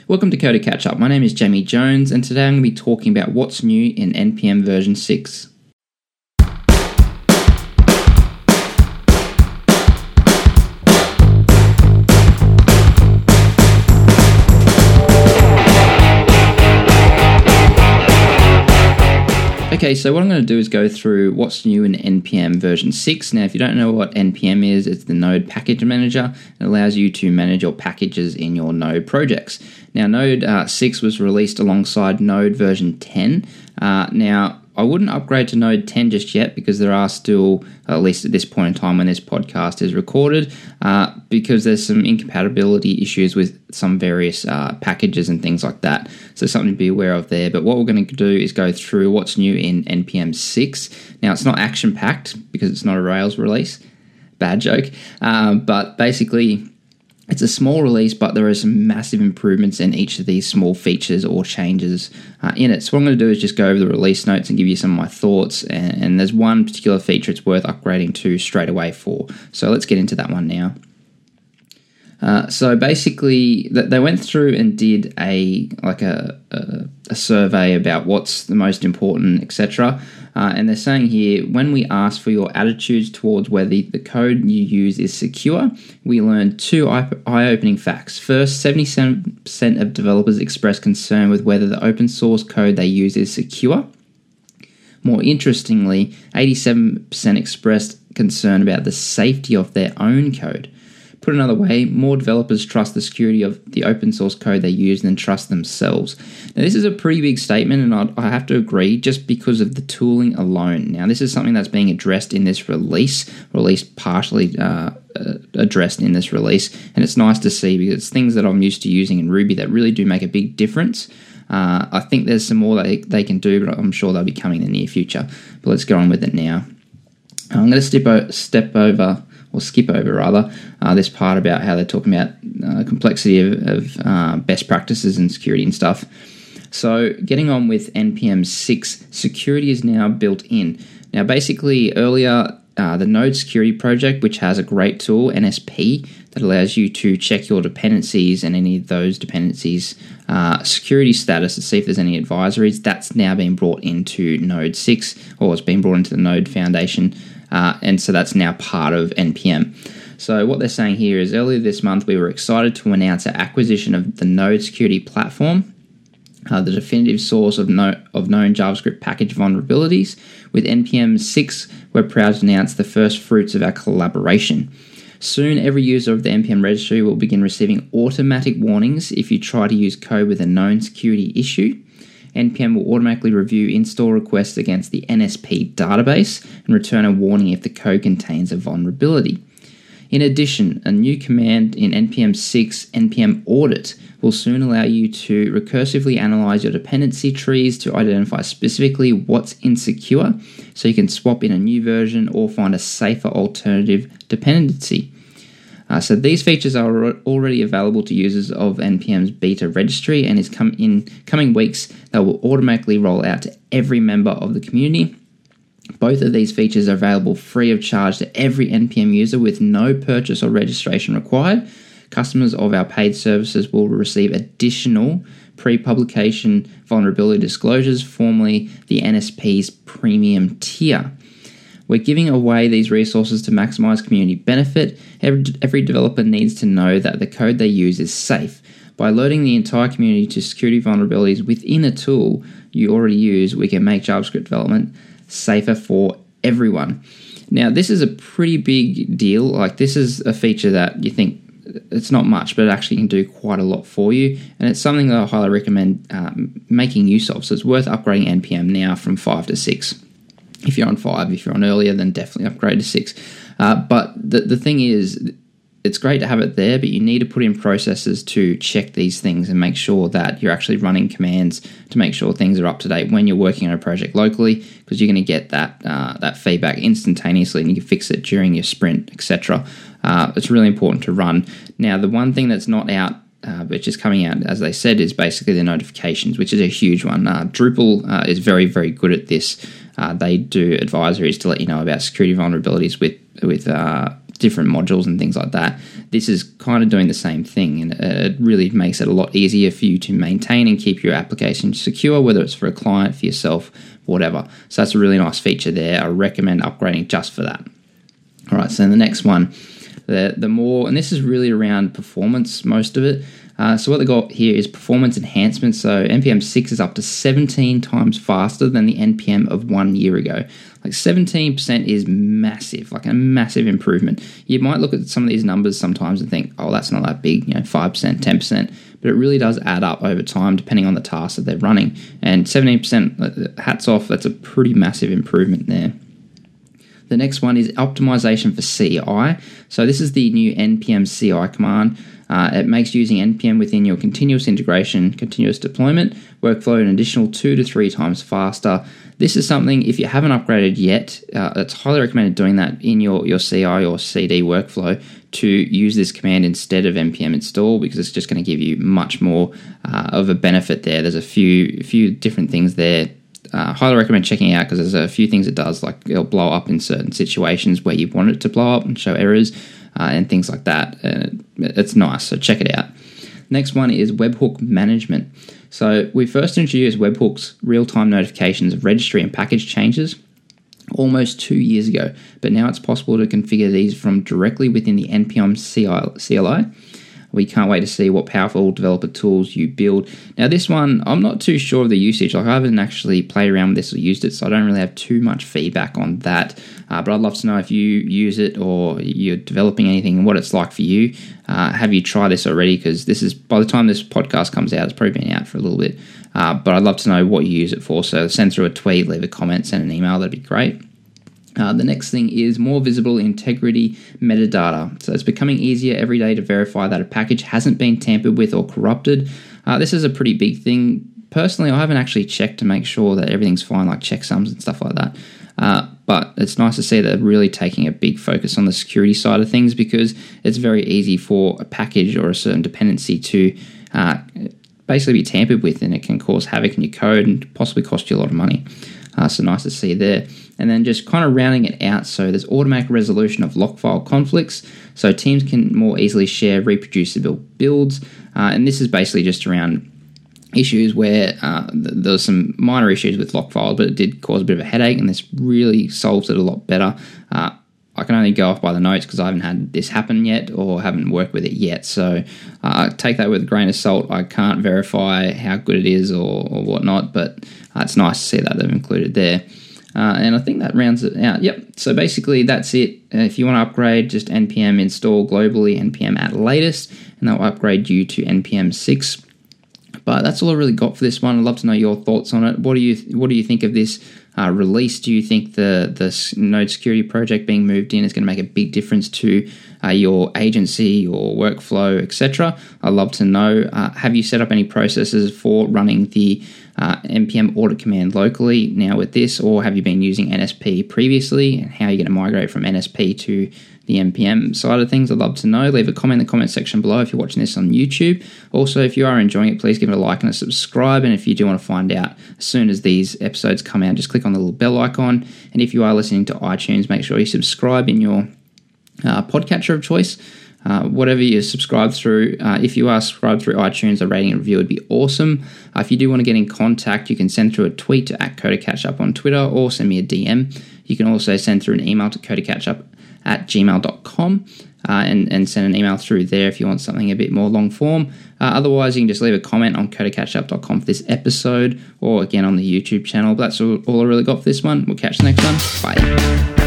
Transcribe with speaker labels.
Speaker 1: Welcome to Coder Catch Up. My name is Jamie Jones, and today I'm going to be talking about what's new in NPM version 6. Okay, so what I'm going to do is go through what's new in NPM version 6. Now, if you don't know what NPM is, it's the Node Package Manager. It allows you to manage your packages in your Node projects. Now, Node 6 was released alongside Node version 10. Now, I wouldn't upgrade to Node 10 just yet because there are still, at least at this point in time when this podcast is recorded, because there's some incompatibility issues with some various packages and things like that. So something to be aware of there. But what we're going to do is go through what's new in NPM 6. Now, it's not action-packed because it's not a Rails release. Bad joke. But basically, it's a small release, but there are some massive improvements in each of these small features or changes in it. So what I'm going to do is just go over the release notes and give you some of my thoughts. And there's one particular feature it's worth upgrading to straight away for. So let's get into that one now. So basically, they went through and did a survey about what's the most important, etc. And they're saying here, when we ask for your attitudes towards whether the code you use is secure, we learned two eye-opening facts. First, 77% of developers express concern with whether the open source code they use is secure. More interestingly, 87% expressed concern about the safety of their own code. Put another way, more developers trust the security of the open source code they use than trust themselves. Now, this is a pretty big statement, and I have to agree just because of the tooling alone. Now, this is something that's being addressed in this release, or at least partially addressed in this release, and it's nice to see because it's things that I'm used to using in Ruby that really do make a big difference. I think there's some more they can do, but I'm sure they'll be coming in the near future. But let's go on with it now. I'm going to skip over this part about how they're talking about complexity of best practices and security and stuff. So getting on with NPM 6, security is now built in. Now basically earlier, the Node Security Project, which has a great tool, NSP, that allows you to check your dependencies and any of those dependencies security status to see if there's any advisories, that's now been brought into Node 6, or it's been brought into the Node Foundation. And so that's now part of NPM. So what they're saying here is earlier this month, we were excited to announce our acquisition of the Node Security Platform, the definitive source of known JavaScript package vulnerabilities. With NPM 6, we're proud to announce the first fruits of our collaboration. Soon, every user of the NPM registry will begin receiving automatic warnings if you try to use code with a known security issue. NPM will automatically review install requests against the NSP database and return a warning if the code contains a vulnerability. In addition, a new command in NPM 6, NPM Audit, will soon allow you to recursively analyze your dependency trees to identify specifically what's insecure, so you can swap in a new version or find a safer alternative dependency. So these features are already available to users of NPM's beta registry, and in coming weeks, they will automatically roll out to every member of the community. Both of these features are available free of charge to every NPM user with no purchase or registration required. Customers of our paid services will receive additional pre-publication vulnerability disclosures, formerly the NSP's premium tier. We're giving away these resources to maximize community benefit. Every developer needs to know that the code they use is safe. By alerting the entire community to security vulnerabilities within a tool you already use, we can make JavaScript development safer for everyone. Now, this is a pretty big deal. Like, this is a feature that you think it's not much, but it actually can do quite a lot for you. And it's something that I highly recommend making use of. So it's worth upgrading NPM now from 5 to 6. If you're on 5, if you're on earlier, then definitely upgrade to 6. But the thing is, it's great to have it there, but you need to put in processes to check these things and make sure that you're actually running commands to make sure things are up to date when you're working on a project locally, because you're going to get that feedback instantaneously and you can fix it during your sprint, etc. It's really important to run. Now, the one thing that's not out, which is coming out, as they said, is basically the notifications, which is a huge one. Drupal is very, very good at this. They do advisories to let you know about security vulnerabilities with different modules and things like that. This is kind of doing the same thing, and it really makes it a lot easier for you to maintain and keep your application secure, whether it's for a client, for yourself, whatever. So that's a really nice feature there. I recommend upgrading just for that. All right, so the next one, the more, and this is really around performance, most of it. So what they got here is performance enhancement. So NPM 6 is up to 17 times faster than the NPM of 1 year ago. Like 17% is massive, like a massive improvement. You might look at some of these numbers sometimes and think, oh, that's not that big, 5%, 10%, but it really does add up over time depending on the tasks that they're running. And 17%, hats off, that's a pretty massive improvement there. The next one is optimization for CI. So this is the new NPM CI command. It makes using NPM within your continuous integration, continuous deployment workflow an additional 2 to 3 times faster. This is something, if you haven't upgraded yet, it's highly recommended doing that in your CI or CD workflow to use this command instead of NPM install, because it's just going to give you much more of a benefit there. There's a few different things there. Highly recommend checking it out, because there's a few things it does, like it'll blow up in certain situations where you want it to blow up and show errors and things like that. It's nice, so check it out. Next one is webhook management. So we first introduced webhooks real-time notifications of registry and package changes almost 2 years ago, but now it's possible to configure these from directly within the NPM CLI. We can't wait to see what powerful developer tools you build. Now this one, I'm not too sure of the usage. Like, I haven't actually played around with this or used it, so I don't really have too much feedback on that. But I'd love to know if you use it or you're developing anything and what it's like for you. Have you tried this already? Because this is, by the time this podcast comes out, it's probably been out for a little bit. But I'd love to know what you use it for. So send through a tweet, leave a comment, send an email. That'd be great. The next thing is more visible integrity metadata. So it's becoming easier every day to verify that a package hasn't been tampered with or corrupted. This is a pretty big thing. Personally, I haven't actually checked to make sure that everything's fine, like checksums and stuff like that. But it's nice to see that they're really taking a big focus on the security side of things, because it's very easy for a package or a certain dependency to basically be tampered with, and it can cause havoc in your code and possibly cost you a lot of money. So nice to see there. And then just kind of rounding it out, so there's automatic resolution of lock file conflicts, so teams can more easily share reproducible builds. And this is basically just around issues where there's some minor issues with lock files, but it did cause a bit of a headache, and this really solves it a lot better. I can only go off by the notes because I haven't had this happen yet or haven't worked with it yet. So take that with a grain of salt. I can't verify how good it is or whatnot, but it's nice to see that they've included there. And I think that rounds it out. Yep. So basically that's it. If you want to upgrade, just NPM install globally, NPM at latest, and that will upgrade you to NPM 6. But that's all I really got for this one. I'd love to know your thoughts on it. What do you think of this release? Do you think the Node security project being moved in is going to make a big difference to your agency, your workflow, etc.? I'd love to know. Have you set up any processes for running the NPM audit command locally now with this, or have you been using NSP previously, and how are you going to migrate from NSP to the NPM side of things? I'd love to know. Leave a comment in the comment section below if you're watching this on YouTube. Also, if you are enjoying it, please give it a like and a subscribe. And if you do want to find out as soon as these episodes come out, just click on the little bell icon. And if you are listening to iTunes, make sure you subscribe in your podcatcher of choice. Whatever you subscribe through, if you are subscribed through iTunes, a rating and review would be awesome. If you do want to get in contact, you can send through a tweet to @CoderCatchup on Twitter, or send me a DM. You can also send through an email to codercatchup@gmail.com and send an email through there if you want something a bit more long form. Otherwise, you can just leave a comment on codercatchup.com for this episode, or again on the YouTube channel. But that's all I really got for this one. We'll catch you next one. Bye.